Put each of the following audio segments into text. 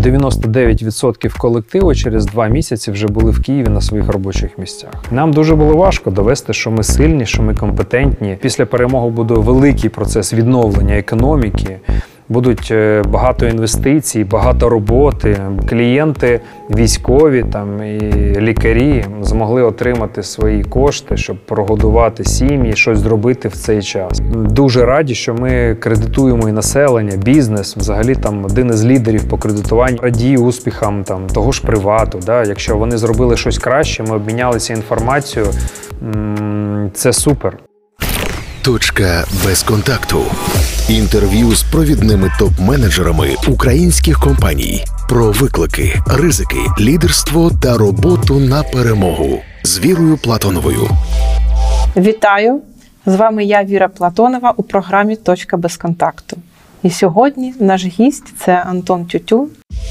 99% колективу через 2 місяці вже були в Києві на своїх робочих місцях. Нам дуже було важко довести, що ми сильні, що ми компетентні. Після перемоги буде великий процес відновлення економіки. Будуть багато інвестицій, багато роботи. Клієнти військові там, і лікарі змогли отримати свої кошти, щоб прогодувати сім'ї, щось зробити в цей час. Дуже раді, що ми кредитуємо і населення, бізнес. Взагалі там один із лідерів по кредитуванню радіє успіхам там, того ж привату. Да? Якщо вони зробили щось краще, ми обмінялися інформацією, це супер. Точка без контакту. Інтерв'ю з провідними топ-менеджерами українських компаній про виклики, ризики, лідерство та роботу на перемогу з Вірою Платоновою. Вітаю! З вами я, Віра Платонова, у програмі «Точка без контакту». І сьогодні наш гість – це Антон Тютюн.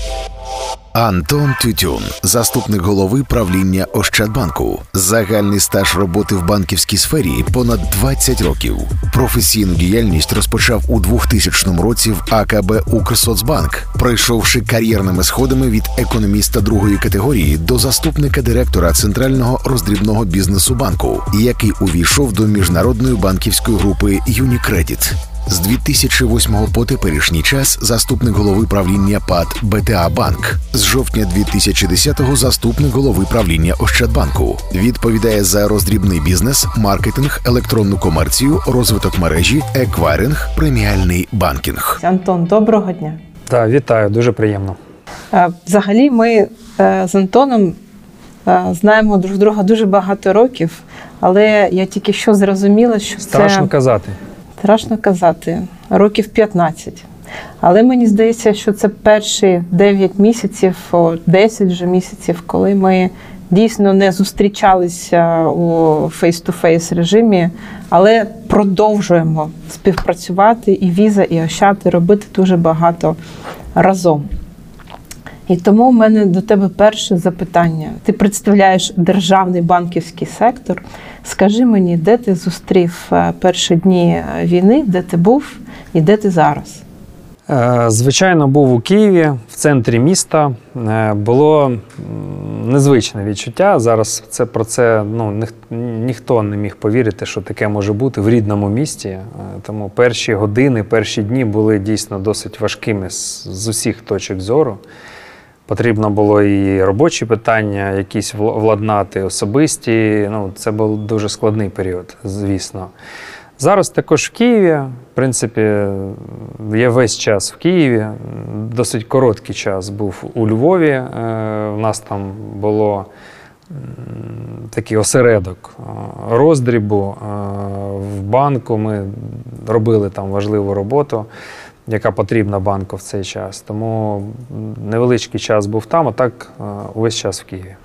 Антон Тютюн, заступник голови правління Ощадбанку. Загальний стаж роботи в банківській сфері – понад 20 років. Професійну діяльність розпочав у 2000 році в АКБ «Укрсоцбанк», пройшовши кар'єрними сходами від економіста другої категорії до заступника директора Центрального роздрібного бізнесу банку, який увійшов до міжнародної банківської групи «Юнікредит». З 2008 по теперішній час заступник голови правління ПАТ БТА Банк. З жовтня 2010-го заступник голови правління Ощадбанку. Відповідає за роздрібний бізнес, маркетинг, електронну комерцію, розвиток мережі, еквайринг, преміальний банкінг. Антон, доброго дня. Так, вітаю, дуже приємно. Взагалі ми з Антоном знаємо друг друга дуже багато років, але я тільки що зрозуміла, що Страшно казати. Страшно казати. Років 15. Але мені здається, що це перші 9 місяців, 10 вже місяців, коли ми дійсно не зустрічалися у фейс-ту-фейс режимі, але продовжуємо співпрацювати і Віза, і Ощад, і робити дуже багато разом. І тому в мене до тебе перше запитання. Ти представляєш державний банківський сектор. Скажи мені, де ти зустрів перші дні війни, де ти був і де ти зараз? Звичайно, був у Києві, в центрі міста. Було незвичне відчуття. Зараз про це ніхто не міг повірити, що таке може бути в рідному місті. Тому перші години, перші дні були дійсно досить важкими з усіх точок зору. Потрібно було і робочі питання якісь владнати, особисті. Це був дуже складний період, звісно. Зараз також в Києві, в принципі, я весь час в Києві, досить короткий час був у Львові. У нас там було такий осередок роздрібу в банку, ми робили там важливу роботу, яка потрібна банку в цей час. Тому невеличкий час був там, а так увесь час в Києві.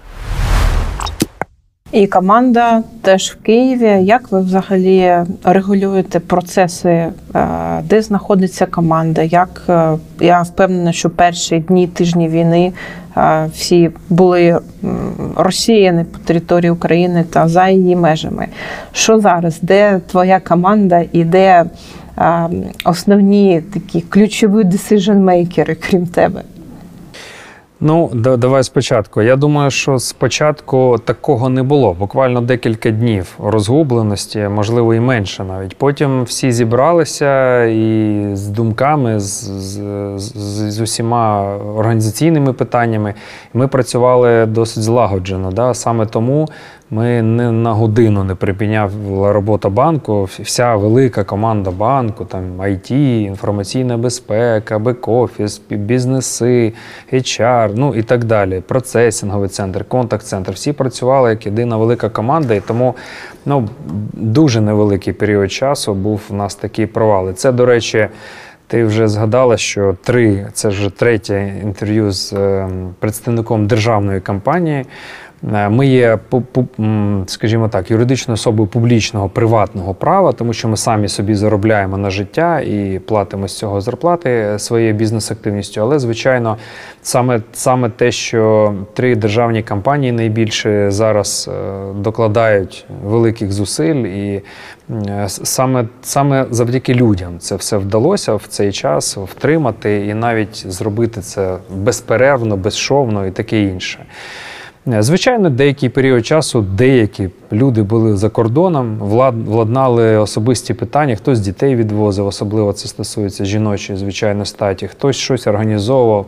І команда теж в Києві. Як ви взагалі регулюєте процеси, де знаходиться команда? Я впевнена, що перші дні, тижні війни всі були розсіяні по території України та за її межами. Що зараз? Де твоя команда і де основні такі ключові decision-makers, крім тебе? Давай спочатку. Я думаю, що спочатку такого не було. Буквально декілька днів розгубленості, можливо, і менше навіть. Потім всі зібралися і з думками, з усіма організаційними питаннями. Ми працювали досить злагоджено. Да? Саме тому ми не на годину не припиняла робота банку. Вся велика команда банку, там IT, інформаційна безпека, бек-офіс, бізнеси, HR, і так далі. Процесинговий центр, контакт-центр. Всі працювали як єдина велика команда, і тому дуже невеликий період часу був у нас такий провал. І це, до речі, ти вже згадала, що це вже третє інтерв'ю з представником державної компанії. Ми є, скажімо так, юридичною особою публічного приватного права, тому що ми самі собі заробляємо на життя і платимо з цього зарплати своєю бізнес-активністю. Але, звичайно, саме те, що 3 державні компанії найбільше зараз докладають великих зусиль, і саме завдяки людям це все вдалося в цей час втримати і навіть зробити це безперервно, безшовно і таке інше. Звичайно, деякий період часу деякі люди були за кордоном, владнали особисті питання, хтось дітей відвозив, особливо це стосується жіночої, звичайно, статі, хтось щось організовував.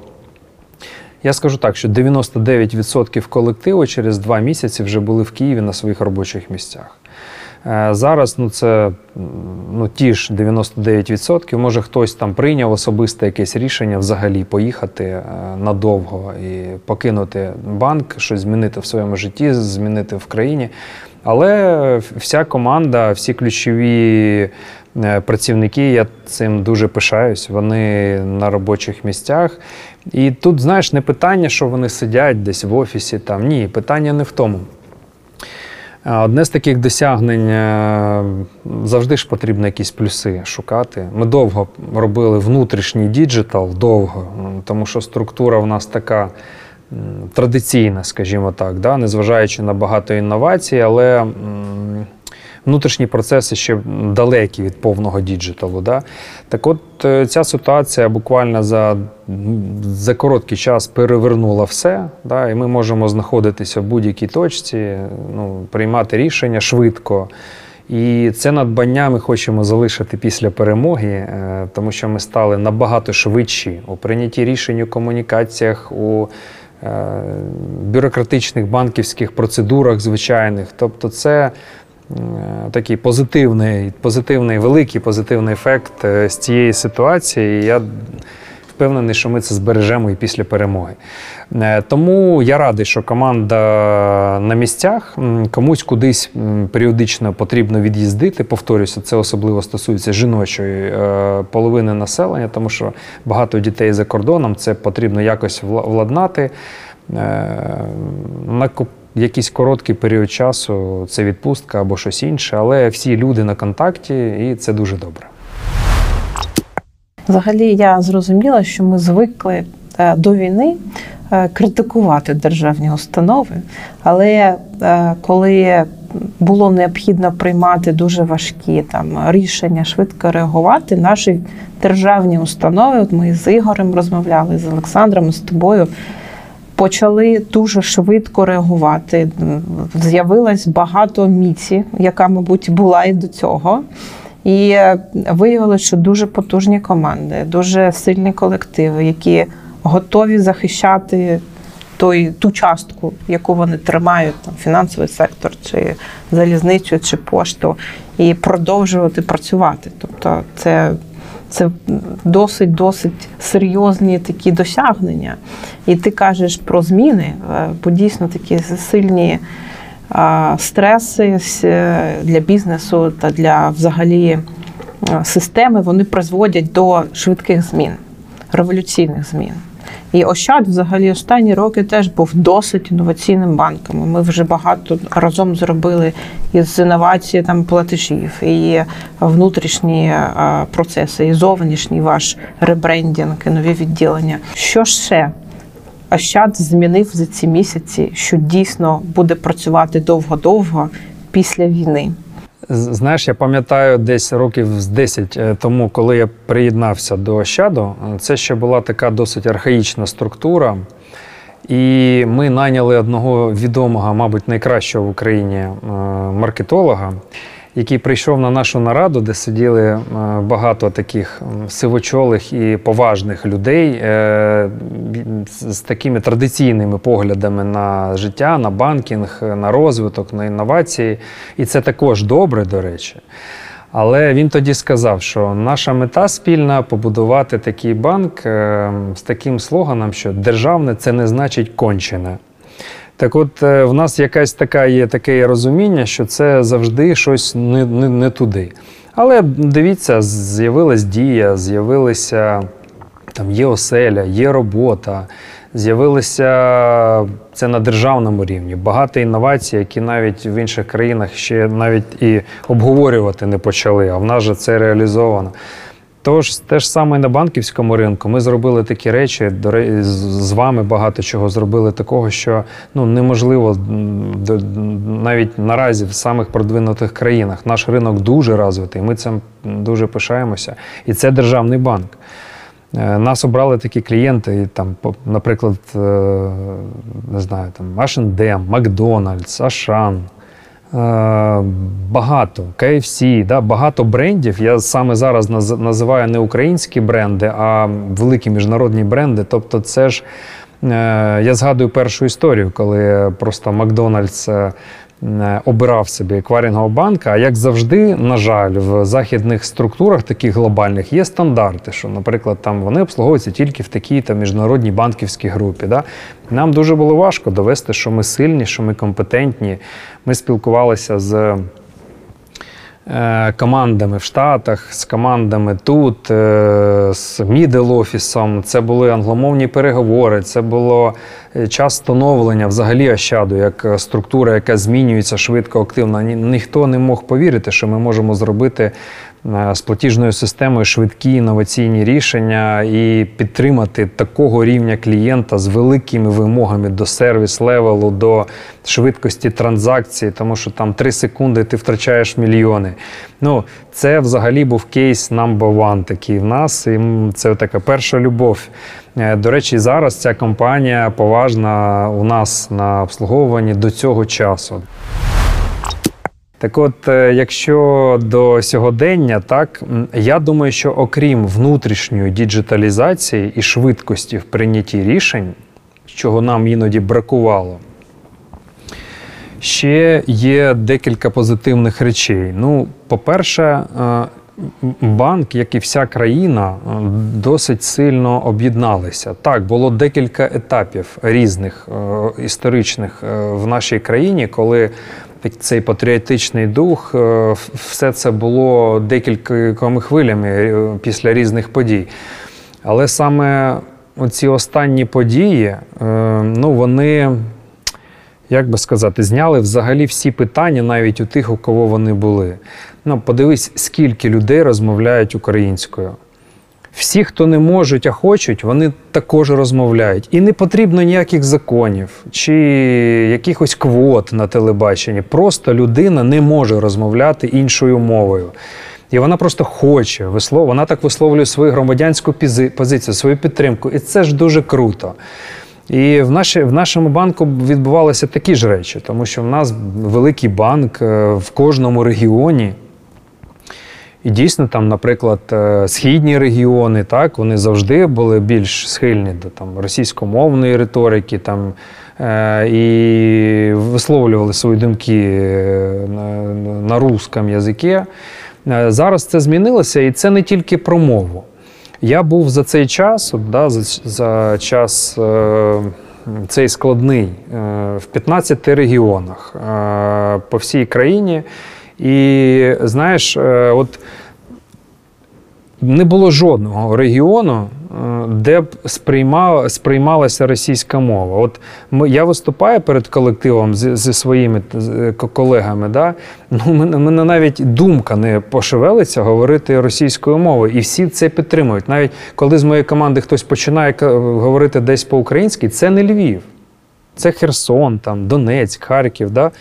Я скажу так, що 99% колективу через 2 місяці вже були в Києві на своїх робочих місцях. Зараз це ті ж 99%. Може хтось там прийняв особисте якесь рішення взагалі поїхати надовго і покинути банк, щось змінити в своєму житті, змінити в країні. Але вся команда, всі ключові працівники, я цим дуже пишаюсь, вони на робочих місцях. І тут, знаєш, не питання, що вони сидять десь в офісі, там. Ні, питання не в тому. Одне з таких досягнень, завжди ж потрібно якісь плюси шукати. Ми довго робили внутрішній діджитал, тому що структура в нас така традиційна, скажімо так, да? Незважаючи на багато інновацій, але внутрішні процеси ще далекі від повного діджиталу. Да? Так от ця ситуація буквально за короткий час перевернула все, да? І ми можемо знаходитися в будь-якій точці, приймати рішення швидко. І це надбання ми хочемо залишити після перемоги, тому що ми стали набагато швидші у прийнятті рішень, у комунікаціях, у бюрократичних банківських процедурах звичайних. Тобто це такий позитивний, великий позитивний ефект з цієї ситуації. І я впевнений, що ми це збережемо і після перемоги. Тому я радий, що команда на місцях, комусь кудись періодично потрібно від'їздити. Повторюся, це особливо стосується жіночої половини населення, тому що багато дітей за кордоном, це потрібно якось владнати. На якийсь короткий період часу це відпустка або щось інше, але всі люди на контакті, і це дуже добре. Взагалі, я зрозуміла, що ми звикли до війни критикувати державні установи, але коли було необхідно приймати дуже важкі рішення, швидко реагувати, наші державні установи, от ми з Ігорем розмовляли, з Олександром, з тобою, почали дуже швидко реагувати. З'явилось багато міці, яка, мабуть, була і до цього. І виявилося, що дуже потужні команди, дуже сильні колективи, які готові захищати ту частку, яку вони тримають, фінансовий сектор, чи залізницю, чи пошту, і продовжувати працювати. Тобто це досить серйозні такі досягнення. І ти кажеш про зміни, бо дійсно такі сильні стреси для бізнесу та для взагалі системи, вони призводять до швидких змін, революційних змін. І Ощад взагалі останні роки теж був досить інноваційним банком. Ми вже багато разом зробили із інновації платежів, і внутрішні процеси, і зовнішній ваш ребрендінг, і нові відділення. Що ще Ощад змінив за ці місяці, що дійсно буде працювати довго-довго після війни? Знаєш, я пам'ятаю десь років з 10 тому, коли я приєднався до Ощаду, це ще була така досить архаїчна структура. І ми найняли одного відомого, мабуть, найкращого в Україні маркетолога, який прийшов на нашу нараду, де сиділи багато таких сивочолих і поважних людей з такими традиційними поглядами на життя, на банкінг, на розвиток, на інновації. І це також добре, до речі. Але він тоді сказав, що наша мета спільна – побудувати такий банк з таким слоганом, що державне – це не значить кончене. Так от, в нас якась таке розуміння, що це завжди щось не туди. Але дивіться, з'явилась Дія, з'явилися, є оселя, є робота, З'явилися це на державному рівні. Багато інновацій, які навіть в інших країнах ще навіть і обговорювати не почали, а в нас же це реалізовано. Тож, те ж саме на банківському ринку. Ми зробили такі речі, з вами багато чого зробили такого, що неможливо навіть наразі в самих продвинутих країнах. Наш ринок дуже розвитий, ми цим дуже пишаємося. І це державний банк. Нас обрали такі клієнти, там, наприклад, не знаю, там H&M, Макдональдс, Ашан, багато, KFC, да, багато брендів. Я саме зараз називаю не українські бренди, а великі міжнародні бренди. Тобто це ж, я згадую першу історію, коли просто Макдональдс обирав собі еквайрингового банка, а як завжди, на жаль, в західних структурах таких глобальних є стандарти, що, наприклад, там вони обслуговуються тільки в такій міжнародній банківській групі. Да? Нам дуже було важко довести, що ми сильні, що ми компетентні. Ми спілкувалися з командами в Штатах, з командами тут, з мідл-офісом. Це були англомовні переговори, це було час становлення взагалі Ощаду, як структура, яка змінюється швидко, активно. Ніхто не мог повірити, що ми можемо зробити з платіжною системою швидкі інноваційні рішення і підтримати такого рівня клієнта з великими вимогами до сервіс-левелу, до швидкості транзакції, тому що там 3 секунди ти втрачаєш мільйони. Це взагалі був кейс number one такий в нас, і це така перша любов. До речі, зараз ця компанія поважна у нас на обслуговуванні до цього часу. Так от, якщо до сьогодення, так, я думаю, що окрім внутрішньої діджиталізації і швидкості в прийнятті рішень, чого нам іноді бракувало, ще є декілька позитивних речей. По-перше, банк, як і вся країна, досить сильно об'єдналися. Так, було декілька етапів різних історичних в нашій країні, коли цей патріотичний дух, все це було декількома хвилями після різних подій. Але саме оці останні події, вони, як би сказати, зняли взагалі всі питання навіть у тих, у кого вони були. Подивись, скільки людей розмовляють українською. Всі, хто не можуть, а хочуть, вони також розмовляють. І не потрібно ніяких законів чи якихось квот на телебаченні. Просто людина не може розмовляти іншою мовою. І вона просто хоче, вона так висловлює свою громадянську позицію, свою підтримку. І це ж дуже круто. І в нашому банку відбувалися такі ж речі, тому що в нас великий банк в кожному регіоні. І дійсно, там, наприклад, східні регіони, так, вони завжди були більш схильні до російськомовної риторики, і висловлювали свої думки на русском язикі. Зараз це змінилося, і це не тільки про мову. Я був за цей час, за час цей складний, в 15 регіонах по всій країні. І, знаєш, от не було жодного регіону, де б сприймалася російська мова. От я виступаю перед колективом зі своїми колегами, да? Мене навіть думка не пошевелиться говорити російською мовою, і всі це підтримують. Навіть коли з моєї команди хтось починає говорити десь по-українськи, це не Львів. Це Херсон, Донецьк, Харків. Да?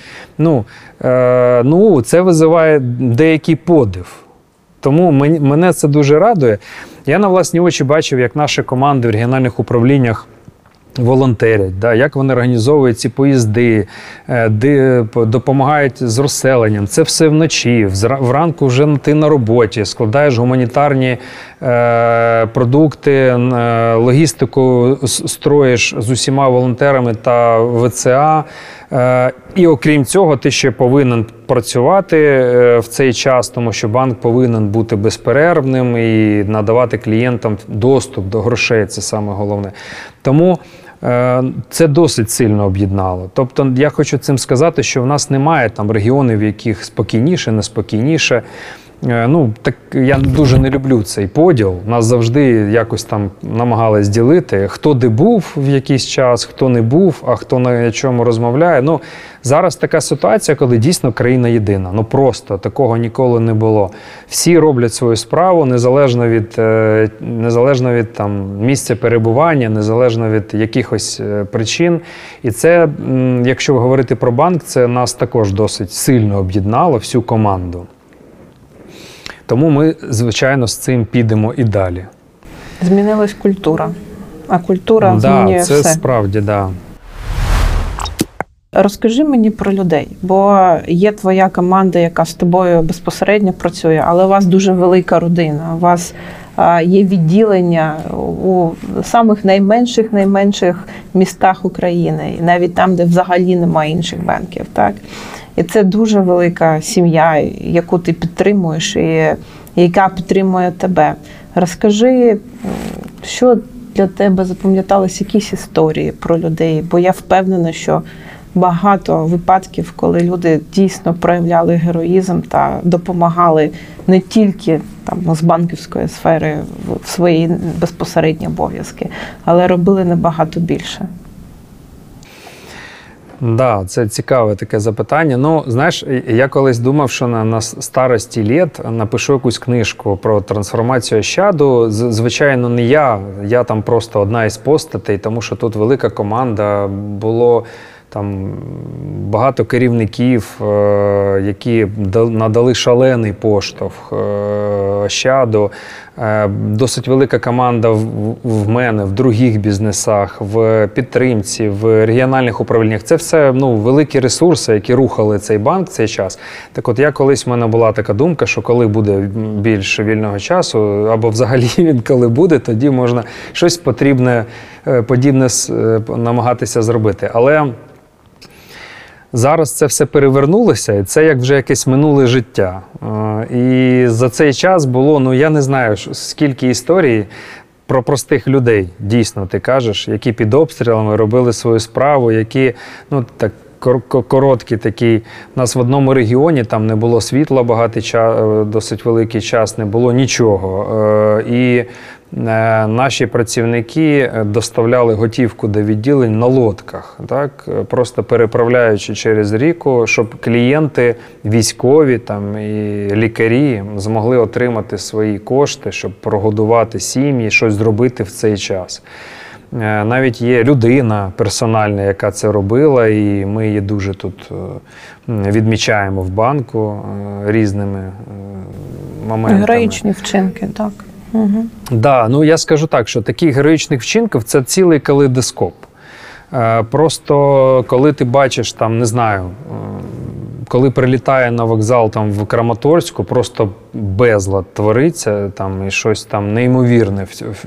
Це визиває деякий подив. Тому мене це дуже радує. Я на власні очі бачив, як наші команди в регіональних управліннях волонтерять, да, як вони організовують ці поїзди, допомагають з розселенням. Це все вночі, вранку вже ти на роботі, складаєш гуманітарні продукти, логістику строїш з усіма волонтерами та ВЦА. І окрім цього, ти ще повинен працювати в цей час, тому що банк повинен бути безперервним і надавати клієнтам доступ до грошей, це саме головне. Тому це досить сильно об'єднало. Тобто я хочу цим сказати, що в нас немає регіонів, в яких спокійніше, неспокійніше. Ну, так я дуже не люблю цей поділ. Нас завжди якось там намагались ділити, хто де був в якийсь час, хто не був, а хто на чому розмовляє. Ну, зараз така ситуація, коли дійсно країна єдина. Ну, просто такого ніколи не було. Всі роблять свою справу, незалежно від там, місця перебування, незалежно від якихось причин. І це, якщо говорити про банк, це нас також досить сильно об'єднало, всю команду. Тому ми, звичайно, з цим підемо і далі. Змінилась культура, а культура змінює все. Так, це справді, так. Розкажи мені про людей, бо є твоя команда, яка з тобою безпосередньо працює, але у вас дуже велика родина, у вас є відділення у самих найменших містах України, і навіть там, де взагалі немає інших банків, так? І це дуже велика сім'я, яку ти підтримуєш і яка підтримує тебе. Розкажи, що для тебе запам'яталися якісь історії про людей, бо я впевнена, що багато випадків, коли люди дійсно проявляли героїзм та допомагали не тільки там, з банківської сфери в свої безпосередні обов'язки, але робили набагато більше. Да, це цікаве таке запитання. Ну, знаєш, я колись думав, що на старості літ напишу якусь книжку про трансформацію Ощаду. Звичайно, не я там просто одна із постатей, тому що тут велика команда, було там багато керівників, які надали шалений поштовх Ощаду. Досить велика команда в мене, в других бізнесах, в підтримці, в регіональних управліннях. Це все великі ресурси, які рухали цей банк в цей час. Так от колись в мене була така думка, що коли буде більше вільного часу, або взагалі він коли буде, тоді можна щось подібне намагатися зробити. Але зараз це все перевернулося, і це як вже якесь минуле життя. І за цей час було, я не знаю, скільки історій про простих людей, дійсно, ти кажеш, які під обстрілами робили свою справу, які, так, короткі такі. У нас в одному регіоні там не було світла досить великий час, не було нічого. І наші працівники доставляли готівку до відділень на лодках, так? Просто переправляючи через ріку, щоб клієнти військові там, і лікарі змогли отримати свої кошти, щоб прогодувати сім'ї, щось зробити в цей час. Навіть є людина персональна, яка це робила, і ми її дуже тут відмічаємо в банку різними моментами. Героїчні вчинки, так. Угу. Да, я скажу так, що таких героїчних вчинків – це цілий калейдоскоп. Просто коли ти бачиш, там, не знаю, коли прилітає на вокзал там, в Краматорську, просто безлад твориться, там, і щось там неймовірне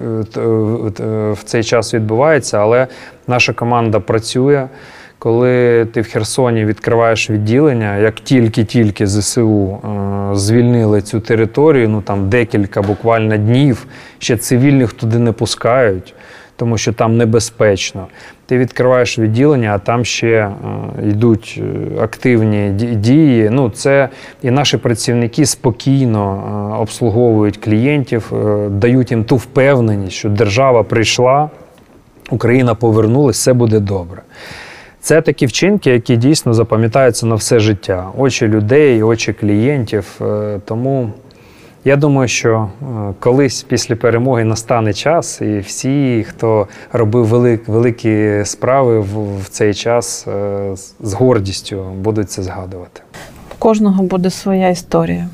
в цей час відбувається, але наша команда працює. Коли ти в Херсоні відкриваєш відділення, як тільки ЗСУ звільнили цю територію, там декілька буквально днів, ще цивільних туди не пускають, тому що там небезпечно. Ти відкриваєш відділення, а там ще йдуть активні дії. Це і наші працівники спокійно обслуговують клієнтів, дають їм ту впевненість, що держава прийшла, Україна повернулась, все буде добре. Це такі вчинки, які дійсно запам'ятаються на все життя. Очі людей, очі клієнтів. Тому я думаю, що колись після перемоги настане час, і всі, хто робив великі справи в цей час, з гордістю будуть це згадувати. У кожного буде своя історія.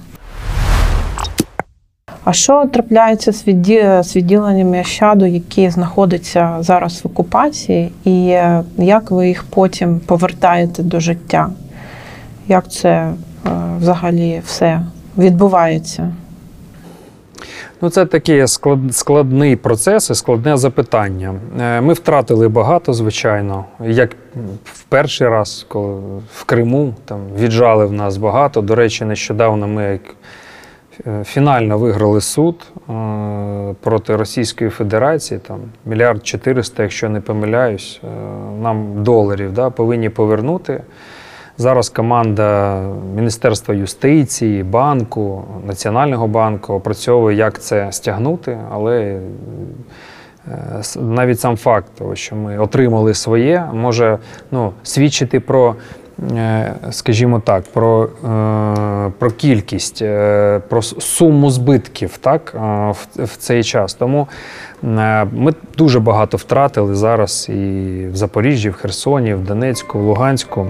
А що трапляється з відділеннями Ощаду, які знаходяться зараз в окупації, і як ви їх потім повертаєте до життя? Як це взагалі все відбувається? Це такий складний процес і складне запитання. Ми втратили багато, звичайно. Як в перший раз, коли в Криму, там віджали в нас багато. До речі, нещодавно ми фінально виграли суд проти Російської Федерації, там 1,4 мільярда, якщо не помиляюсь, нам доларів повинні повернути Зараз команда Міністерства юстиції, банку, Національного банку опрацьовує, як це стягнути, але навіть сам факт того, що ми отримали своє, може свідчити про, скажімо так, про кількість, про суму збитків, так, в цей час. Тому ми дуже багато втратили зараз і в Запоріжжі, в Херсоні, в Донецьку, в Луганську.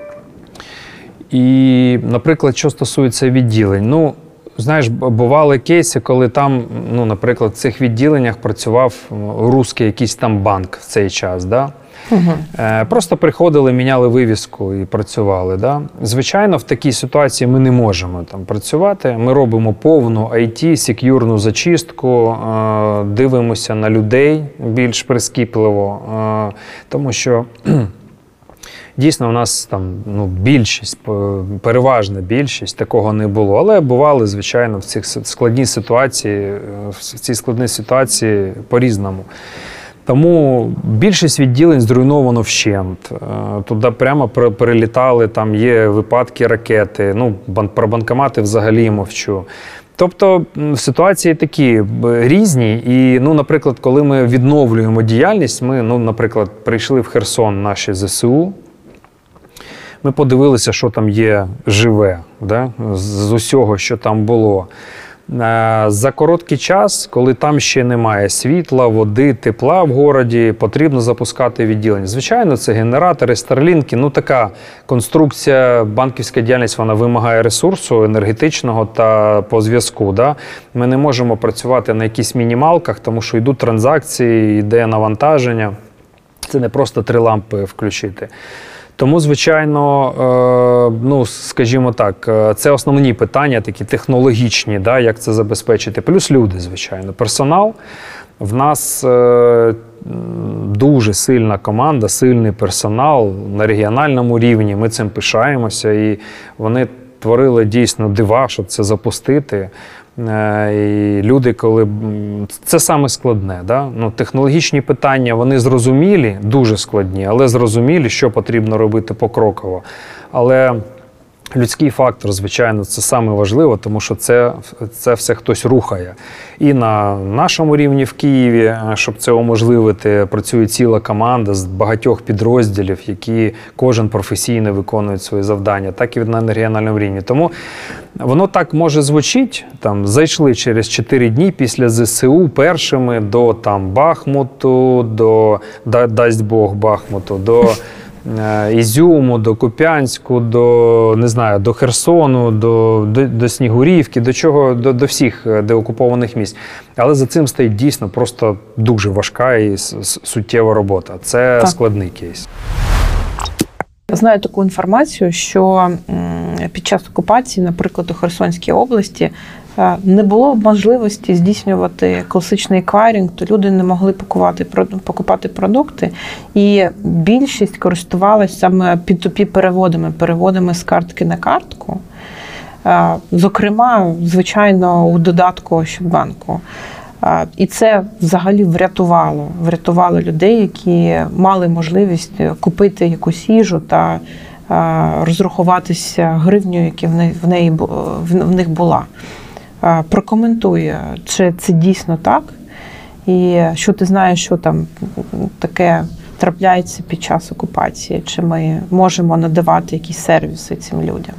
І, наприклад, що стосується відділень, знаєш, бували кейси, коли там, наприклад, в цих відділеннях працював русський якийсь там банк в цей час, да? Просто приходили, міняли вивіску і працювали. Да? Звичайно, в такій ситуації ми не можемо там працювати. Ми робимо повну IT, сек'юрну зачистку, дивимося на людей більш прискіпливо, тому що дійсно у нас там більшість, переважна більшість, такого не було. Але бували, звичайно, в цій складній ситуації по-різному. Тому більшість відділень зруйновано вщент. Туди прямо перелітали, там є випадки ракети. Про банкомати взагалі мовчу. Тобто ситуації такі різні. І, наприклад, коли ми відновлюємо діяльність, ми, наприклад, прийшли в Херсон наші ЗСУ, ми подивилися, що там є живе, да? З усього, що там було. За короткий час, коли там ще немає світла, води, тепла в городі, потрібно запускати відділення. Звичайно, це генератори, старлінки. Така конструкція, банківська діяльність, вона вимагає ресурсу енергетичного та по зв'язку. Да? Ми не можемо працювати на якісь мінімалках, тому що йдуть транзакції, йде навантаження. Це не просто 3 лампи включити. Тому, звичайно, скажімо так, це основні питання, такі технологічні, да, як це забезпечити. Плюс люди, звичайно. Персонал. В нас дуже сильна команда, сильний персонал на регіональному рівні. Ми цим пишаємося. І вони творили дійсно дива, щоб це запустити. І люди, коли... Це саме складне. Да? Технологічні питання, вони зрозумілі, дуже складні, але зрозумілі, що потрібно робити покроково. Але людський фактор, звичайно, це саме важливо, тому що це все хтось рухає. І на нашому рівні в Києві, щоб це уможливити, працює ціла команда з багатьох підрозділів, які кожен професійно виконує свої завдання, так і на регіональному рівні. Тому воно так може звучить, там, зайшли через 4 дні після ЗСУ першими до Бахмуту, дасть Бог Бахмуту, до Ізюму, до Куп'янську, до Херсону, до Снігурівки, до всіх деокупованих місць. Але за цим стоїть дійсно просто дуже важка і суттєва робота. Це складний кейс. Знаю таку інформацію, що під час окупації, наприклад, у Херсонській області, не було можливості здійснювати класичний еквайринг, то люди не могли покупати продукти. І більшість користувалась саме P2P переводами з картки на картку. Зокрема, звичайно, у додатку Ощадбанку. І це взагалі врятувало людей, які мали можливість купити якусь їжу та розрахуватися гривнею, яка в них була. Прокоментуй, чи це дійсно так, і що ти знаєш, що там таке трапляється під час окупації, чи ми можемо надавати якісь сервіси цим людям?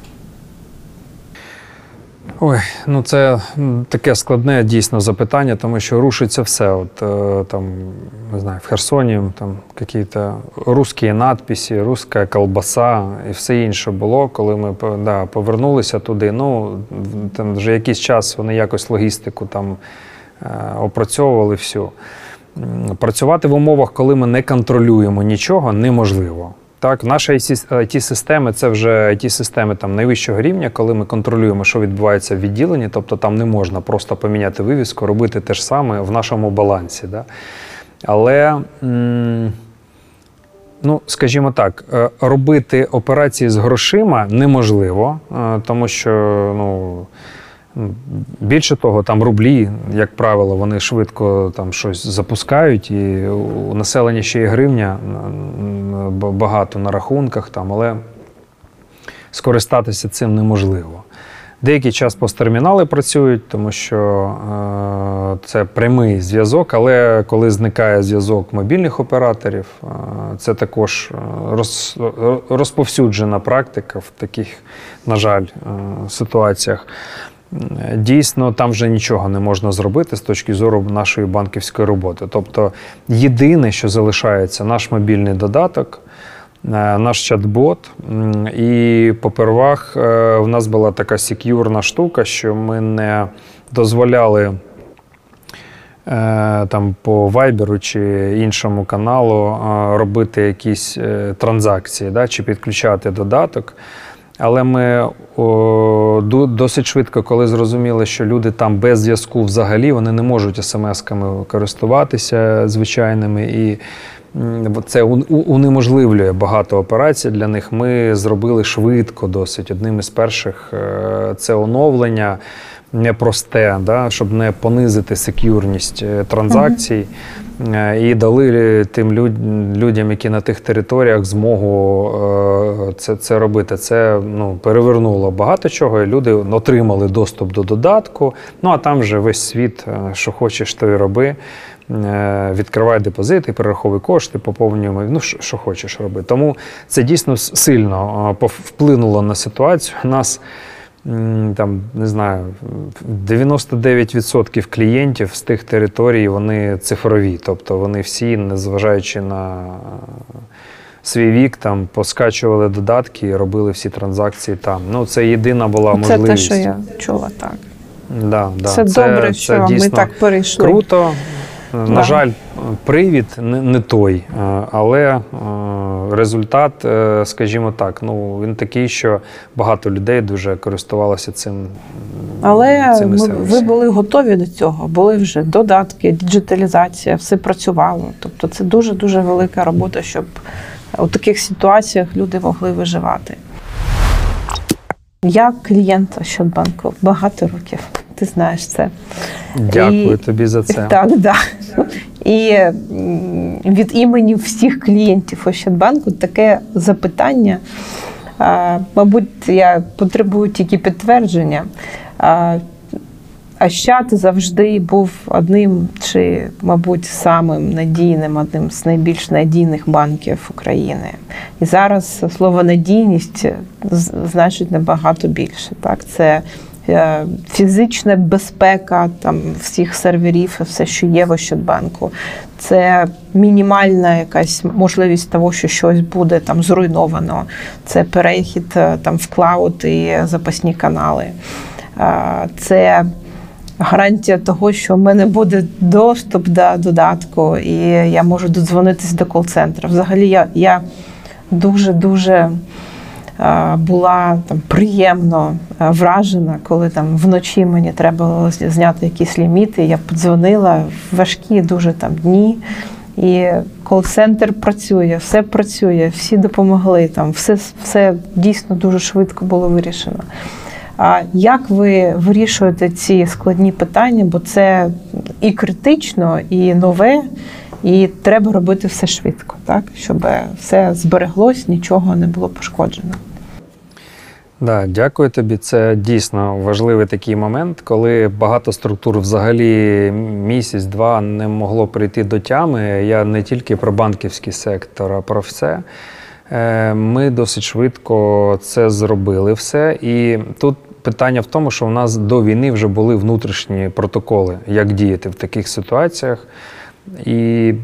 Ой, це таке складне дійсно запитання, тому що рушиться все. Не знаю, в Херсоні там якісь русські надписи, русська колбаса і все інше було, коли ми повернулися туди. Там вже якийсь час вони якось логістику там опрацьовували всю. Працювати в умовах, коли ми не контролюємо нічого, неможливо. Так, наші IT-системи – це вже IT-системи найвищого рівня, коли ми контролюємо, що відбувається в відділенні, тобто там не можна просто поміняти вивіску, робити те ж саме в нашому балансі. Да? Але, скажімо так, робити операції з грошима неможливо, тому що, більше того, там рублі, як правило, вони швидко там щось запускають, і у населення ще є гривня багато на рахунках, але скористатися цим неможливо. Деякий час посттермінали працюють, тому що це прямий зв'язок, але коли зникає зв'язок мобільних операторів, це також розповсюджена практика в таких, на жаль, ситуаціях. Дійсно, там вже нічого не можна зробити з точки зору нашої банківської роботи. Тобто, єдине, що залишається, наш мобільний додаток, наш чат-бот. І попервах в нас була така сек'юрна штука, що ми не дозволяли там по Viber чи іншому каналу робити якісь транзакції, да, чи підключати додаток. Але ми досить швидко, коли зрозуміли, що люди там без зв'язку взагалі, вони не можуть смс-ками користуватися звичайними, і це унеможливлює багато операцій для них. Ми зробили швидко досить. Одним із перших це оновлення непросте, да, щоб не понизити сек'юрність транзакцій. І дали тим людям, які на тих територіях, змогу це робити. Це перевернуло багато чого, і люди отримали доступ до додатку. Ну, а там вже весь світ, що хочеш, то й роби. Відкривай депозити, перераховуй кошти, поповнюємо, що хочеш роби. Тому це дійсно сильно вплинуло на ситуацію. У нас, там, не знаю, 99% клієнтів з тих територій, вони цифрові. Тобто вони всі, незважаючи на свій вік, там поскачували додатки і робили всі транзакції там. Ну, це єдина була можливість. Це те, що я чула, так. Да. Це добре, що ми так перейшли. Круто. На жаль, привід не той, але результат, скажімо так, він такий, що багато людей дуже користувалося цими сервісами. Ви були готові до цього, були вже додатки, діджиталізація, все працювало. Тобто це дуже-дуже велика робота, щоб у таких ситуаціях люди могли виживати. Я клієнт Ощадбанку багато років. Ти знаєш це. Дякую тобі за це. Так. І від імені всіх клієнтів Ощадбанку таке запитання, мабуть, я потребую тільки підтвердження. Ощад завжди був одним чи, мабуть, самим надійним, одним з найбільш надійних банків України. І зараз слово «надійність» значить набагато більше. Так? Це фізична безпека там, всіх серверів і все, що є в Ощадбанку. Це мінімальна якась можливість того, що щось буде там зруйновано. Це перехід там, в клауд і запасні канали. Це гарантія того, що в мене буде доступ до додатку і я можу додзвонитися до кол-центру. Взагалі я дуже-дуже була там приємно вражена, коли там вночі мені треба було зняти якісь ліміти. Я подзвонила в важкі дуже там дні, і кол-центр працює, все працює, всі допомогли, там все дійсно дуже швидко було вирішено. А як ви вирішуєте ці складні питання, бо це і критично, і нове, і треба робити все швидко, так? Щоб все збереглось, нічого не було пошкоджено. Да, дякую тобі. Це дійсно важливий такий момент, коли багато структур взагалі місяць-два не могло прийти до тями. Я не тільки про банківський сектор, а про все. Ми досить швидко це зробили все. І тут питання в тому, що у нас до війни вже були внутрішні протоколи, як діяти в таких ситуаціях. І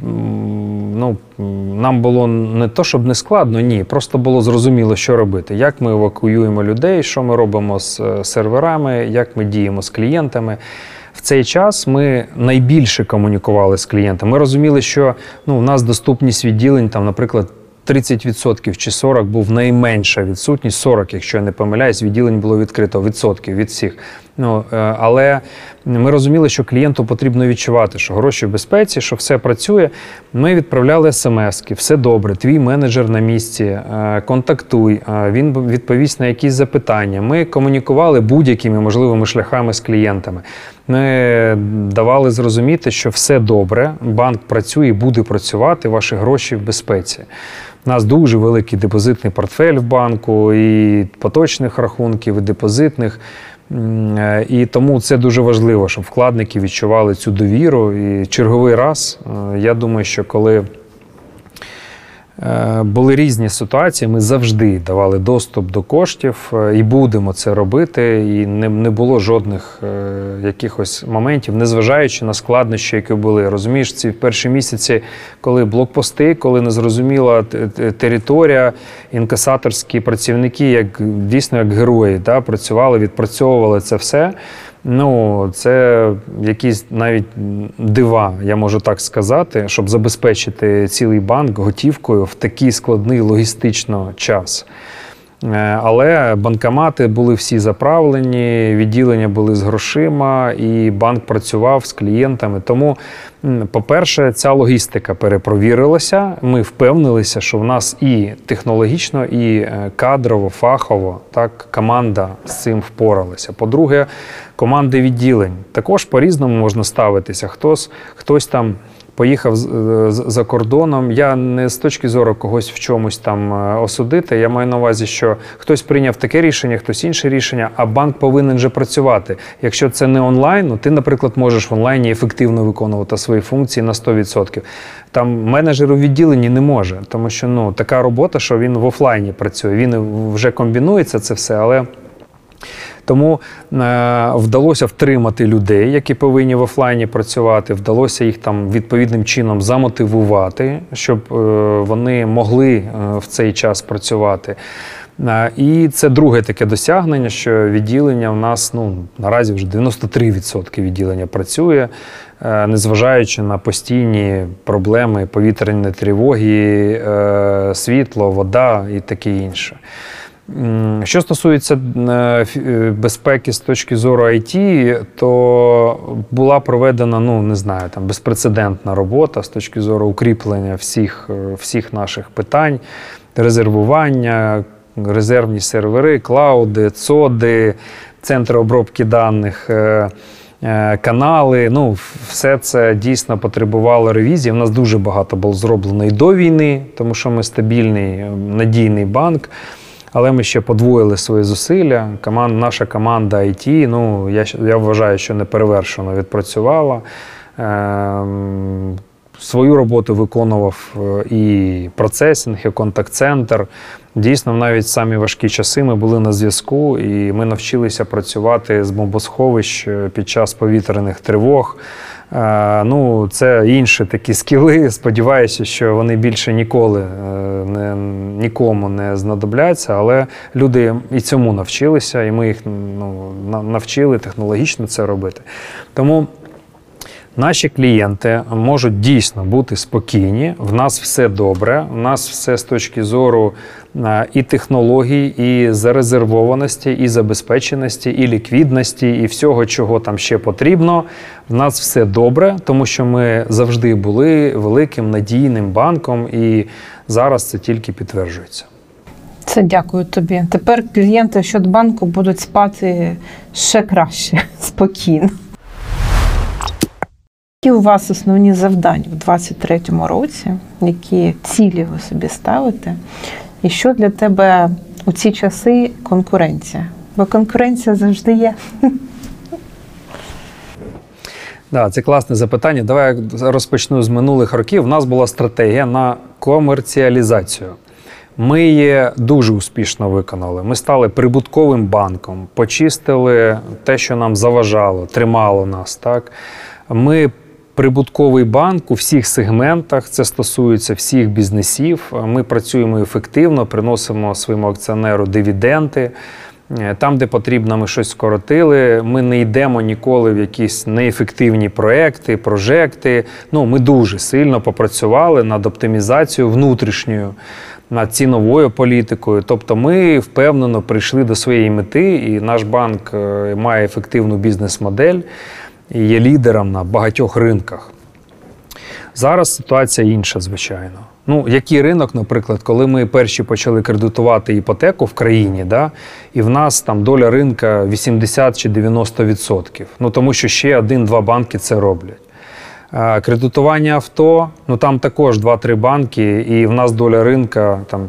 нам було не то, щоб не складно, ні. Просто було зрозуміло, що робити. Як ми евакуюємо людей, що ми робимо з серверами, як ми діємо з клієнтами. В цей час ми найбільше комунікували з клієнтами. Ми розуміли, що у нас доступність відділень, там, наприклад, 30% чи 40% був найменша відсутність, 40%, якщо я не помиляюсь, відділень було відкрито, відсотків від всіх. Але ми розуміли, що клієнту потрібно відчувати, що гроші в безпеці, що все працює. Ми відправляли смс-ки, все добре, твій менеджер на місці, контактуй, він відповість на якісь запитання. Ми комунікували будь-якими можливими шляхами з клієнтами. Ми давали зрозуміти, що все добре, банк працює і буде працювати, ваші гроші в безпеці. У нас дуже великий депозитний портфель в банку, і поточних рахунків, і депозитних. І тому це дуже важливо, щоб вкладники відчували цю довіру. І черговий раз, я думаю, що коли були різні ситуації, ми завжди давали доступ до коштів і будемо це робити. І не було жодних якихось моментів, незважаючи на складнощі, які були. Розумієш, ці перші місяці, коли блокпости, коли незрозуміла територія, інкасаторські працівники, дійсно як герої, працювали, відпрацьовували це все. Це якісь навіть дива, я можу так сказати, щоб забезпечити цілий банк готівкою в такий складний логістично час. Але банкомати були всі заправлені, відділення були з грошима, і банк працював з клієнтами. Тому, по-перше, ця логістика перепровірилася. Ми впевнилися, що в нас і технологічно, і кадрово, фахово команда з цим впоралася. По-друге, команди відділень. Також по-різному можна ставитися. Хтось там поїхав за кордоном. Я не з точки зору когось в чомусь там осудити. Я маю на увазі, що хтось прийняв таке рішення, хтось інше рішення, а банк повинен же працювати. Якщо це не онлайн, ти, наприклад, можеш в онлайні ефективно виконувати свої функції на 100%. Там менеджер у відділенні не може, тому що така робота, що він в офлайні працює. Він вже комбінується це все, але тому вдалося втримати людей, які повинні в офлайні працювати, вдалося їх там відповідним чином замотивувати, щоб вони могли в цей час працювати. І це друге таке досягнення, що відділення в нас наразі вже 93% відділення працює, незважаючи на постійні проблеми, повітряні тривоги, світло, вода і таке інше. Що стосується безпеки з точки зору IT, то була проведена, безпрецедентна робота з точки зору укріплення всіх наших питань, резервування, резервні сервери, клауди, ЦОДи, центри обробки даних, канали. Все це дійсно потребувало ревізії. У нас дуже багато було зроблено і до війни, тому що ми стабільний, надійний банк. Але ми ще подвоїли свої зусилля. Наша команда IT, я вважаю, що неперевершено відпрацювала. Свою роботу виконував і процесинг, і контакт-центр. Дійсно, навіть в самі важкі часи ми були на зв'язку, і ми навчилися працювати з бомбосховищ під час повітряних тривог. Це інші такі скіли. Сподіваюся, що вони більше ніколи нікому не знадобляться, але люди і цьому навчилися, і ми їх навчили технологічно це робити. Тому наші клієнти можуть дійсно бути спокійні, в нас все добре, в нас все з точки зору і технологій, і зарезервованості, і забезпеченості, і ліквідності, і всього, чого там ще потрібно. В нас все добре, тому що ми завжди були великим надійним банком, і зараз це тільки підтверджується. Це дякую тобі. Тепер клієнти Ощадбанку будуть спати ще краще, спокійно. Які у вас основні завдання в 2023 році? Які цілі ви собі ставите? І що для тебе у ці часи конкуренція? Бо конкуренція завжди є. Це класне запитання. Давай я розпочну з минулих років. У нас була стратегія на комерціалізацію. Ми її дуже успішно виконали. Ми стали прибутковим банком, почистили те, що нам заважало, тримало нас. Ми прибутковий банк у всіх сегментах, це стосується всіх бізнесів. Ми працюємо ефективно, приносимо своєму акціонеру дивіденди. Там, де потрібно, ми щось скоротили. Ми не йдемо ніколи в якісь неефективні проекти, прожекти. Ми дуже сильно попрацювали над оптимізацією внутрішньою, над ціновою політикою. Тобто ми впевнено прийшли до своєї мети, і наш банк має ефективну бізнес-модель і є лідером на багатьох ринках. Зараз ситуація інша, звичайно. Ну, який ринок, наприклад, коли ми перші почали кредитувати іпотеку в країні, да, і в нас там доля ринка 80 чи 90%. Ну, тому що ще 1-2 банки це роблять. Кредитування авто, ну там також 2-3 банки, і в нас доля ринка там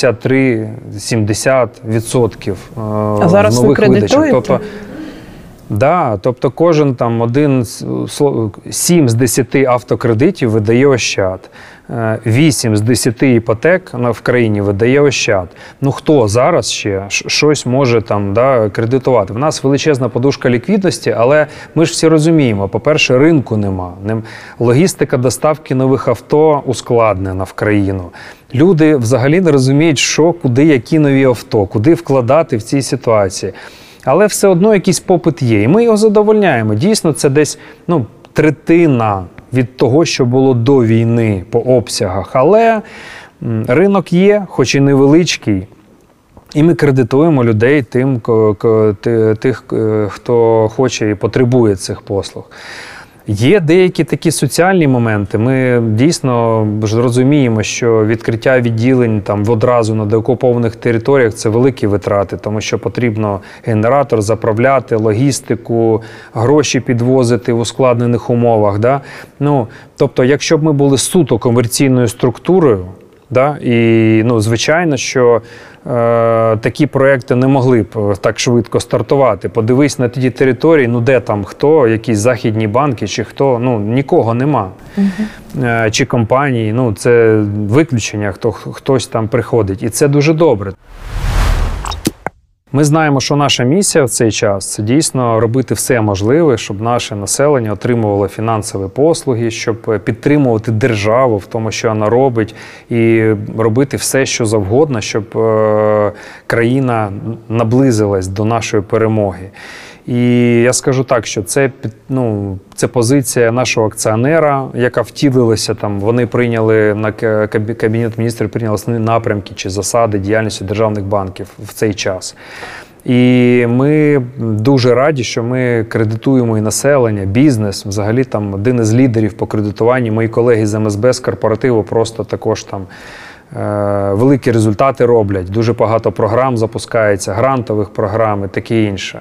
63-70% А зараз нових ви видачах. кредитуєте? Тобто кожен там 7 з 10 автокредитів видає Ощад, 8 з 10 іпотек в країні видає Ощад. Ну хто зараз ще щось може там, да, кредитувати? В нас величезна подушка ліквідності, але ми ж всі розуміємо, по-перше, ринку нема. Логістика доставки нових авто ускладнена в країну. Люди взагалі не розуміють, що, куди, які нові авто, куди вкладати в цій ситуації. Але все одно якийсь попит є, і ми його задовольняємо. Дійсно, це десь третина від того, що було до війни по обсягах. Але ринок є, хоч і невеличкий, і ми кредитуємо людей тих, хто хоче і потребує цих послуг. Є деякі такі соціальні моменти. Ми дійсно розуміємо, що відкриття відділень там одразу на деокупованих територіях – це великі витрати, тому що потрібно генератор заправляти, логістику, гроші підвозити в ускладнених умовах. Да? Ну, тобто, якщо б ми були суто комерційною структурою, да, і звичайно, що такі проекти не могли б так швидко стартувати. Подивись на ті території, де там хто, якісь західні банки, чи хто, нікого нема. Чи компанії, це виключення, хтось там приходить. І це дуже добре. Ми знаємо, що наша місія в цей час – це дійсно робити все можливе, щоб наше населення отримувало фінансові послуги, щоб підтримувати державу в тому, що вона робить, і робити все, що завгодно, щоб країна наблизилась до нашої перемоги. І я скажу так, що це позиція нашого акціонера, яка втілилася там. Вони прийняли, на Кабінет міністрів прийняли основні напрямки чи засади діяльності державних банків в цей час. І ми дуже раді, що ми кредитуємо і населення, бізнес. Взагалі там один із лідерів по кредитуванню, мої колеги з МСБ, з корпоративу, просто також там великі результати роблять. Дуже багато програм запускається, грантових програм і таке інше.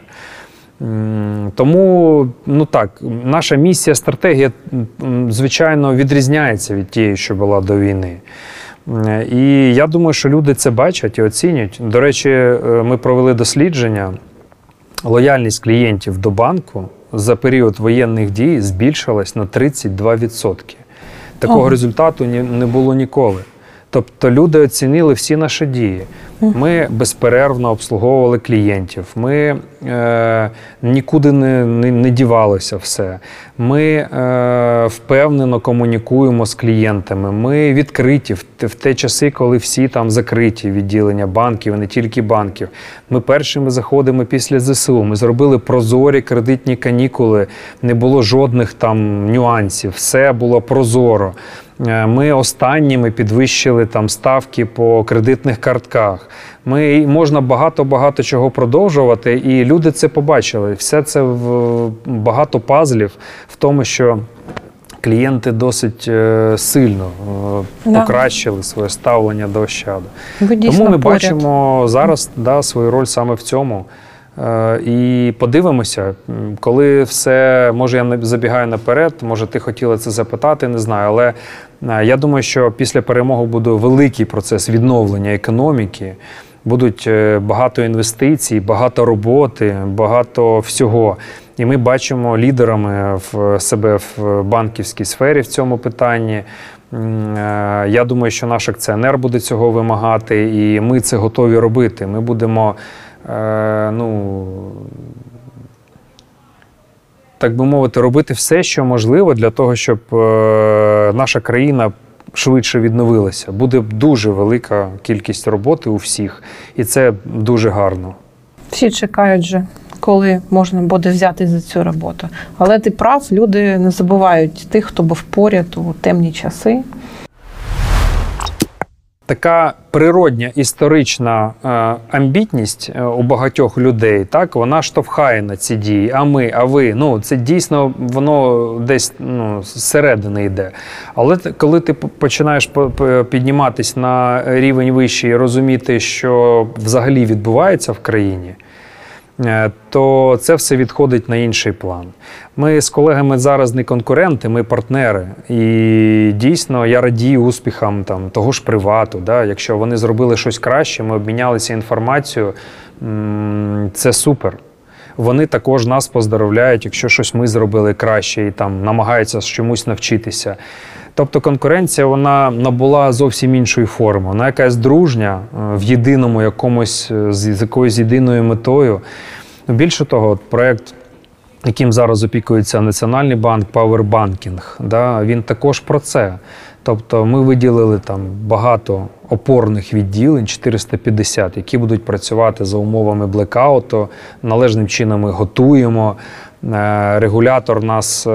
Тому, наша місія, стратегія, звичайно, відрізняється від тієї, що була до війни. І я думаю, що люди це бачать і оцінюють. До речі, ми провели дослідження. Лояльність клієнтів до банку за період воєнних дій збільшилась на 32%. Такого результату не було ніколи. Тобто люди оцінили всі наші дії. Ми безперервно обслуговували клієнтів, ми нікуди не дівалося все. Ми впевнено комунікуємо з клієнтами, ми відкриті в ті часи, коли всі там закриті відділення банків, а не тільки банків. Ми першими заходимо після ЗСУ, ми зробили прозорі кредитні канікули, не було жодних там нюансів, все було прозоро. Ми останніми підвищили там ставки по кредитних картках. Можна багато чого продовжувати, і люди це побачили. Все це багато пазлів в тому, що клієнти досить сильно покращили своє ставлення до Ощаду. Тому ми бачимо зараз свою роль саме в цьому. І подивимося, коли все, може я забігаю наперед, може ти хотіла це запитати, не знаю, але я думаю, що після перемоги буде великий процес відновлення економіки, будуть багато інвестицій, багато роботи, багато всього. І ми бачимо лідерами в себе в банківській сфері в цьому питанні. Я думаю, що наш акціонер буде цього вимагати, і ми це готові робити. Ми будемо так би мовити, робити все, що можливо для того, щоб наша країна швидше відновилася. Буде дуже велика кількість роботи у всіх, і це дуже гарно. Всі чекають же, коли можна буде взяти за цю роботу. Але ти прав, люди не забувають тих, хто був поряд у темні часи. така природня історична амбітність у багатьох людей, так, вона штовхає на ці дії. А ми, а ви, ну, це дійсно воно десь зсередини йде. Але коли ти починаєш підніматись на рівень вищий і розуміти, що взагалі відбувається в країні, то це все відходить на інший план. Ми з колегами зараз не конкуренти, ми партнери. І дійсно я радію успіхам там, того ж «Привату». Да? Якщо вони зробили щось краще, ми обмінялися інформацією, це супер. Вони також нас поздоровляють, якщо щось ми зробили краще і там намагаються чомусь навчитися. Тобто конкуренція, вона набула зовсім іншої форми. Вона якась дружня, в єдиному якомусь, з якоюсь єдиною метою. Більше того, проєкт, яким зараз опікується Національний банк, Powerbanking, да, він також про це. Тобто ми виділили там багато опорних відділень, 450, які будуть працювати за умовами блекауту, належним чином ми готуємо. Регулятор нас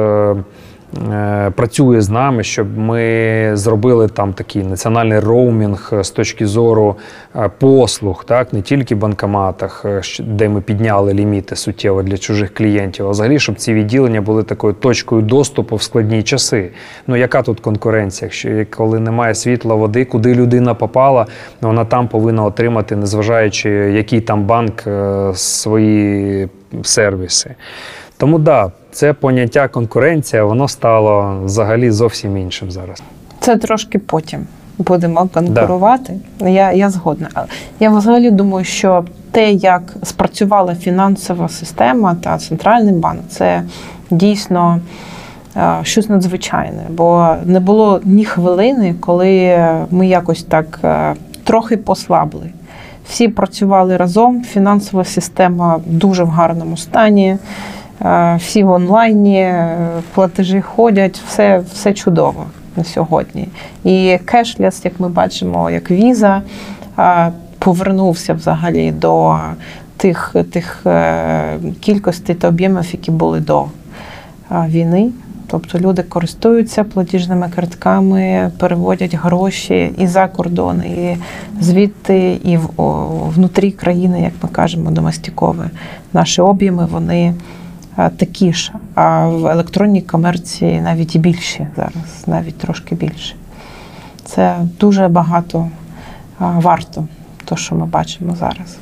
працює з нами, щоб ми зробили там такий національний роумінг з точки зору послуг, так, не тільки в банкоматах, де ми підняли ліміти суттєво для чужих клієнтів, а взагалі, щоб ці відділення були такою точкою доступу в складні часи. Ну, яка тут конкуренція? Коли немає світла, води, куди людина попала, вона там повинна отримати, незважаючи, який там банк, свої сервіси. Тому да, це поняття конкуренція, воно стало взагалі зовсім іншим зараз. Це трошки потім будемо конкурувати. Да. Я згодна. Я взагалі думаю, що те, як спрацювала фінансова система та центральний банк, це дійсно щось надзвичайне. Бо не було ні хвилини, коли ми якось так трохи послабли. Всі працювали разом, фінансова система дуже в гарному стані. Всі в онлайні, платежі ходять, все чудово на сьогодні. І кешлес, як ми бачимо, як віза, повернувся взагалі до тих кількостей та об'ємів, які були до війни. Тобто люди користуються платіжними картками, переводять гроші і за кордон, і звідти, і внутрі країни, як ми кажемо, доместикові. Наші об'єми, вони такі ж, а в електронній комерції навіть і більші зараз, навіть трошки більше. Це дуже багато варто, то, що ми бачимо зараз.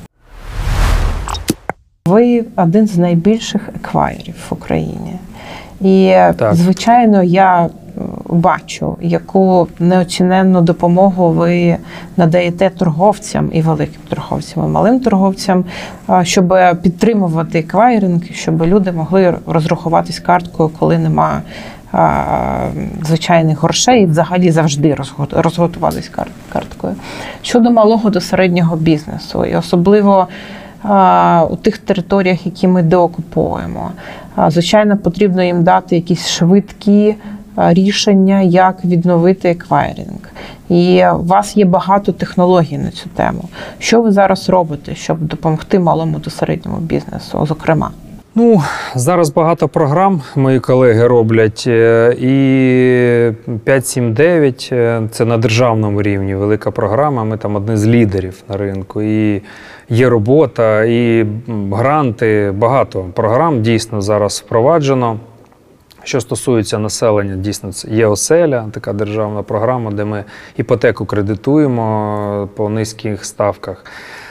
Ви один з найбільших еквайрів в Україні. І, так, звичайно, я бачу, яку неоціненну допомогу ви надаєте торговцям, і великим торговцям, і малим торговцям, щоб підтримувати еквайринг, щоб люди могли розрахуватись карткою, коли нема звичайних грошей, і взагалі завжди розготуватись карткою. Щодо малого до середнього бізнесу, і особливо у тих територіях, які ми деокуповуємо, звичайно, потрібно їм дати якісь швидкі рішення, як відновити еквайринг. І у вас є багато технологій на цю тему. Що ви зараз робите, щоб допомогти малому та середньому бізнесу, зокрема? Ну, зараз багато програм мої колеги роблять, і 579 – це на державному рівні велика програма, ми там одні з лідерів на ринку, і є робота, і гранти, багато програм дійсно зараз впроваджено. Що стосується населення, дійсно, це є оселя, така державна програма, де ми іпотеку кредитуємо по низьких ставках.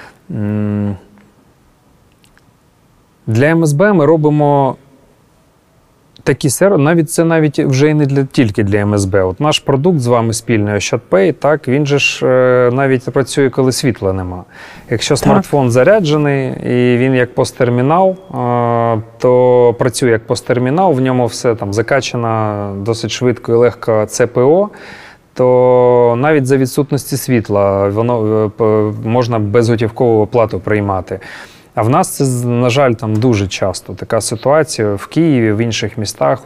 Для МСБ ми робимо такі сервіси, це навіть вже і не тільки для МСБ. От наш продукт з вами спільний Ощадпей, так, він же ж навіть працює, коли світла нема. Якщо смартфон заряджений і він як посттермінал, то працює як посттермінал, в ньому все там закачано досить швидко і легко ЦПО, то навіть за відсутності світла воно можна безготівкову оплату приймати. А в нас це, на жаль, там дуже часто така ситуація в Києві, в інших містах.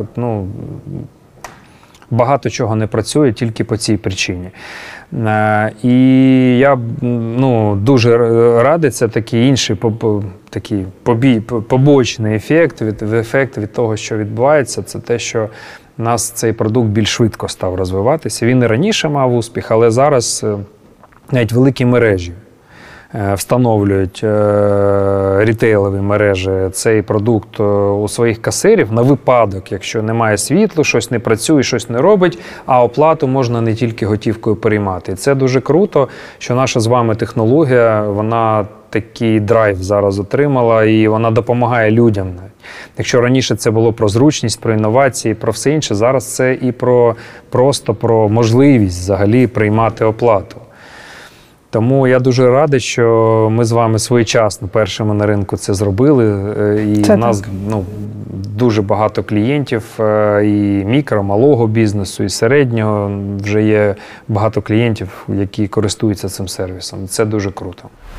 Багато чого не працює тільки по цій причині. І я дуже радий, це такий інший такий побочний ефект від того, що відбувається. Це те, що у нас цей продукт більш швидко став розвиватися. Він і раніше мав успіх, але зараз навіть великі мережі встановлюють рітейлові мережі цей продукт у своїх касирів на випадок, якщо немає світла, щось не працює, щось не робить, а оплату можна не тільки готівкою приймати. І це дуже круто, що наша з вами технологія, вона такий драйв зараз отримала і вона допомагає людям. Якщо раніше це було про зручність, про інновації, про все інше, зараз це і просто про можливість взагалі приймати оплату. Тому я дуже радий, що ми з вами своєчасно першими на ринку це зробили. І в нас дуже багато клієнтів, і мікро, малого бізнесу, і середнього. Вже є багато клієнтів, які користуються цим сервісом. Це дуже круто.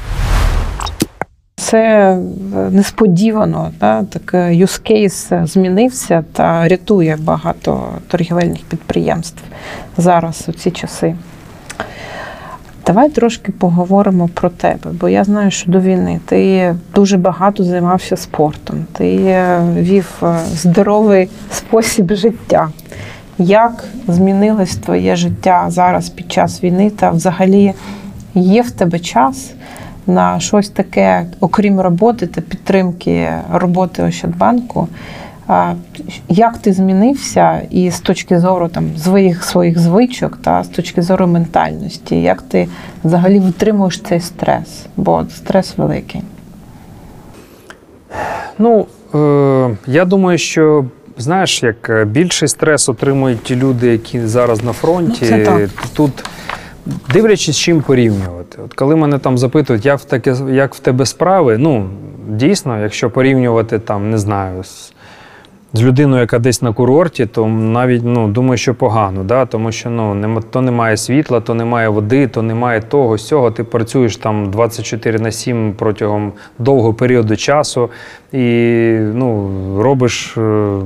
Це несподівано, такий use case змінився та рятує багато торгівельних підприємств зараз у ці часи. Давай трошки поговоримо про тебе, бо я знаю, що до війни ти дуже багато займався спортом, ти вів здоровий спосіб життя. Як змінилось твоє життя зараз під час війни та взагалі є в тебе час на щось таке, окрім роботи та підтримки роботи Ощадбанку? Як ти змінився і з точки зору своїх звичок та з точки зору ментальності? Як ти взагалі витримуєш цей стрес? Бо стрес великий. Я думаю, що, знаєш, як більший стрес отримують ті люди, які зараз на фронті. Тут, дивлячись, з чим порівнювати. От коли мене там запитують, як в тебе справи, дійсно, якщо порівнювати, не знаю, з людиною, яка десь на курорті, то навіть, думаю, що погано, да? Тому що, то немає світла, то немає води, то немає того, сього. Ти працюєш там 24/7 протягом довгого періоду часу і, робиш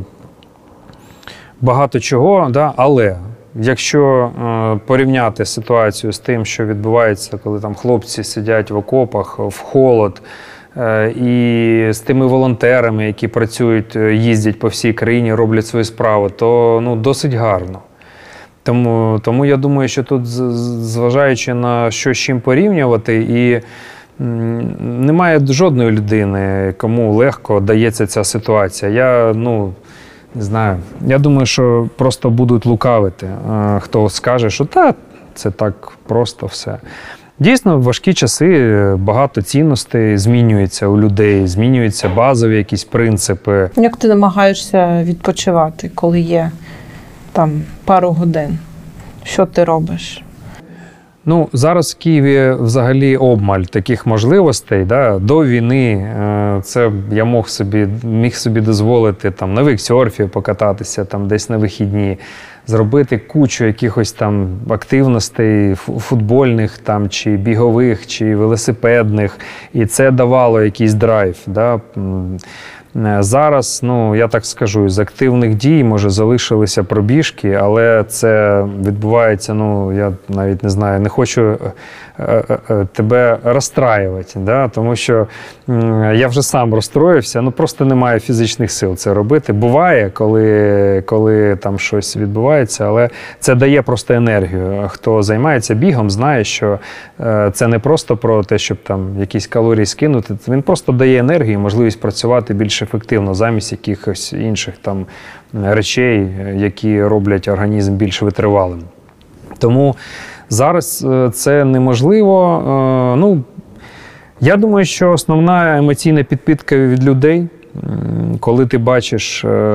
багато чого, да? Але якщо порівняти ситуацію з тим, що відбувається, коли там хлопці сидять в окопах, в холод, і з тими волонтерами, які працюють, їздять по всій країні, роблять свою справу, то досить гарно. Тому я думаю, що тут, зважаючи на що з чим порівнювати, і немає жодної людини, кому легко дається ця ситуація. Я, не знаю, я думаю, що просто будуть лукавити, хто скаже, що це так просто все. Дійсно, в важкі часи багато цінностей змінюється у людей, змінюються базові якісь принципи. Як ти намагаєшся відпочивати, коли є пару годин? Що ти робиш? Зараз в Києві взагалі обмаль таких можливостей. Да? До війни це я міг собі дозволити на вейксерфі покататися, десь на вихідні, зробити кучу якихось активностей футбольних, чи бігових, чи велосипедних. І це давало якийсь драйв. Да? Зараз, я так скажу, з активних дій, може, залишилися пробіжки, але це відбувається, я навіть не знаю, не хочу тебе розстраювати, да? Тому що я вже сам розстроївся, просто немає фізичних сил це робити. Буває, коли там щось відбувається, але це дає просто енергію. Хто займається бігом, знає, що це не просто про те, щоб якісь калорії скинути, він просто дає енергію і можливість працювати більш ефективно замість якихось інших речей, які роблять організм більш витривалим. Тому зараз це неможливо. Я думаю, що основна емоційна підпитка від людей, коли ти бачиш,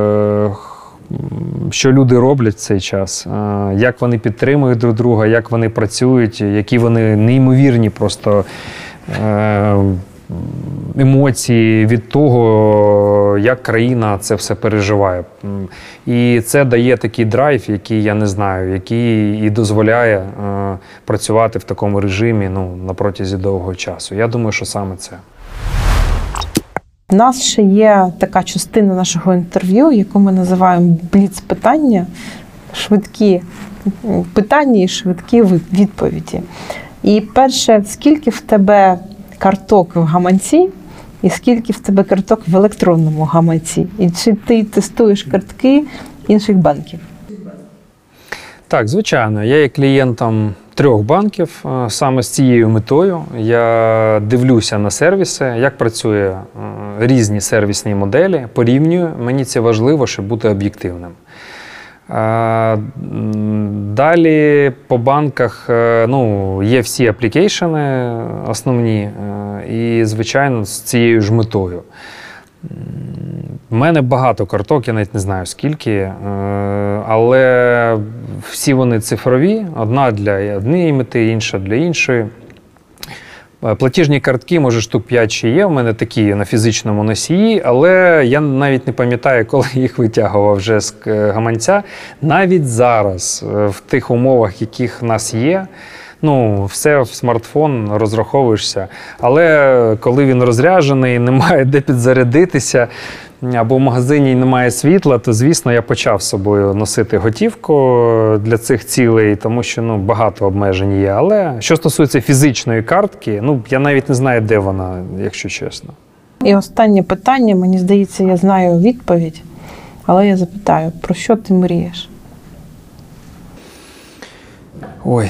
що люди роблять в цей час, як вони підтримують друг друга, як вони працюють, які вони неймовірні просто емоції від того, як країна це все переживає. І це дає такий драйв, який, я не знаю, який і дозволяє працювати в такому режимі на протязі довгого часу. Я думаю, що саме це. У нас ще є така частина нашого інтерв'ю, яку ми називаємо бліц-питання. Швидкі питання і швидкі відповіді. І перше, скільки в тебе карток в гаманці і скільки в тебе карток в електронному гаманці? І чи ти тестуєш картки інших банків? Так, звичайно. Я є клієнтом 3 банків саме з цією метою. Я дивлюся на сервіси, як працює різні сервісні моделі, порівнюю. Мені це важливо, щоб бути об'єктивним. Далі по банках є всі аплікейшени основні і, звичайно, з цією ж метою. У мене багато карток, я навіть не знаю скільки, але всі вони цифрові, одна для однієї мети, інша для іншої. Платіжні картки, може, штук 5 ще є, у мене такі на фізичному носії, але я навіть не пам'ятаю, коли їх витягував вже з гаманця. Навіть зараз, в тих умовах, яких в нас є, все в смартфон розраховуєшся. Але коли він розряджений, немає де підзарядитися, або в магазині немає світла, то, звісно, я почав з собою носити готівку для цих цілей, тому що багато обмежень є. Але що стосується фізичної картки, я навіть не знаю, де вона, якщо чесно. І останнє питання, мені здається, я знаю відповідь, але я запитаю, про що ти мрієш? Ой.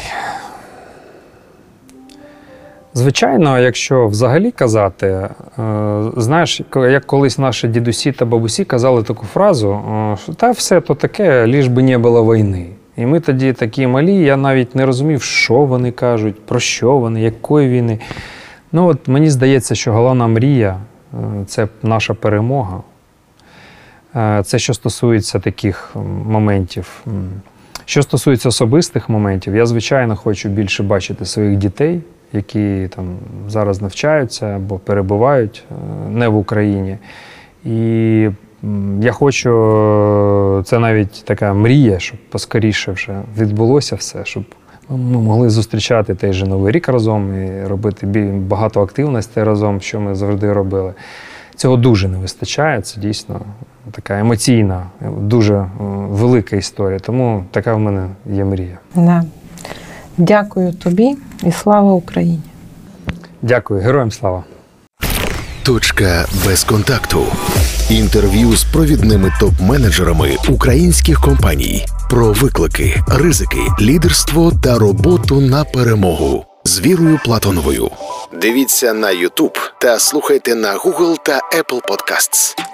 Звичайно, якщо взагалі казати, знаєш, як колись наші дідусі та бабусі казали таку фразу, що та все то таке, ліж би не було війни. І ми тоді такі малі, я навіть не розумів, що вони кажуть, про що вони, якої війни. Мені здається, що головна мрія – це наша перемога. Це що стосується таких моментів. Що стосується особистих моментів, я, звичайно, хочу більше бачити своїх дітей, які там зараз навчаються або перебувають не в Україні. І я хочу, це навіть така мрія, щоб поскоріше вже відбулося все, щоб ми могли зустрічати той же Новий рік разом і робити багато активностей разом, що ми завжди робили. Цього дуже не вистачає, це дійсно така емоційна, дуже велика історія, тому така в мене є мрія. Да. Дякую тобі і слава Україні! Дякую, героям слава! Точка без контакту. Інтерв'ю з провідними топ-менеджерами українських компаній про виклики, ризики, лідерство та роботу на перемогу. З Вірою Платоновою. Дивіться на YouTube та слухайте на Google та Apple Podcasts.